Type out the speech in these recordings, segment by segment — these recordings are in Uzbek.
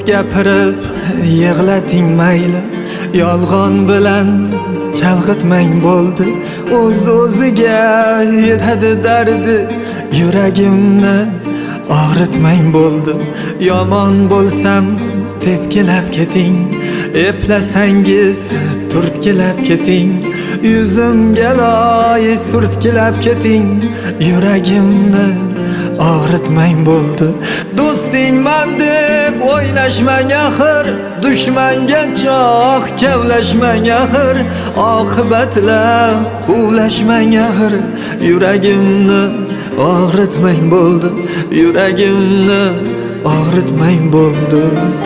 gapirib yig'lating mayli, yolg'on bilan chalg'itmang bo'ldi. O'z-o'ziga yetadi dardi, yuragimni og'ritmang bo'ldi. Yomon bo'lsam tepkilab keting, eplasangiz turtkilab keting. Yuzimga loy surtkilab keting, yuragimni og'ritmang bo'ldi. Do'stingman deb o'ylashmang axir, dushmanga choq kavlashmang axir, oqibatlar quvlashmang axir. Yuragimni og'ritmang bo'ldi, yuragimni og'ritmang bo'ldi.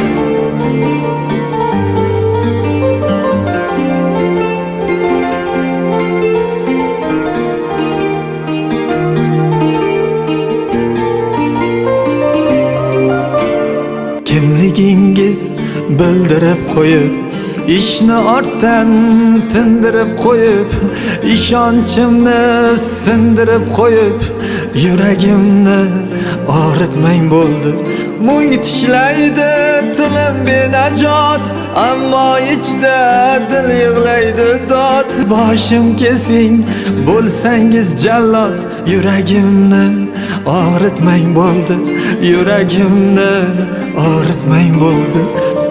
Kimligingiz bildirib qo'yib, ishni ortdan tindirib qo'yib, ishonchimni sindirib qo'yib, yuragimni og'ritmang bo'ldi. Mung tishlaydi tilim benajot, ammo ichda dil yig'laydi dod. Boshim kesing bo'lsangiz jallod, yuragimni og'ritmang bo'ldi, yuragimni og'ritmang bo'ldi.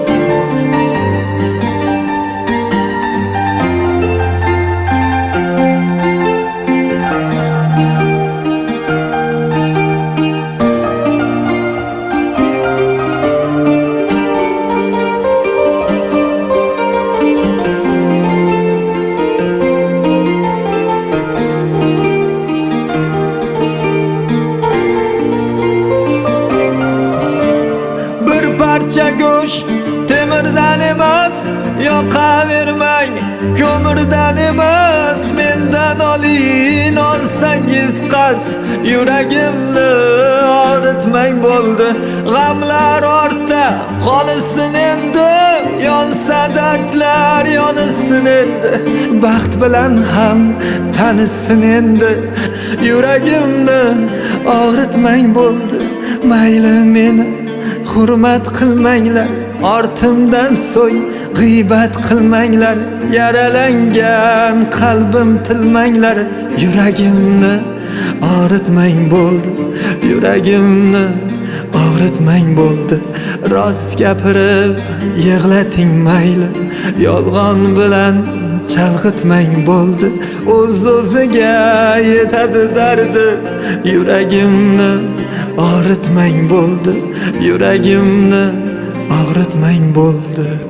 Parcha go'sht temirdan emas, yoqavermang ko'mirdan emas. Mendan oling olsangiz qas, yuragimni og'ritmang bo'ldi. G'amlar ortda qolsin endi, yonsa dardlar yonsin endi. Baxt bilan ham tanishsin endi, yuragimni og'ritmang bo'ldi. Mayli meni hurmat qilmanglar, ortimdan so'ng g'iybat qilmanglar. Yaralangan qalbim tilmanglar, yuragimni og'ritmang bo'ldi, yuragimni og'ritmang bo'ldi. Rost gapirib yig'lating mayli, yolg'on bilan chalg'itmang bo'ldi. O'z-o'ziga yetadi dardi, yuragimni og'ritmang bo'ldi, yuragimni og'ritmang bo'ldi.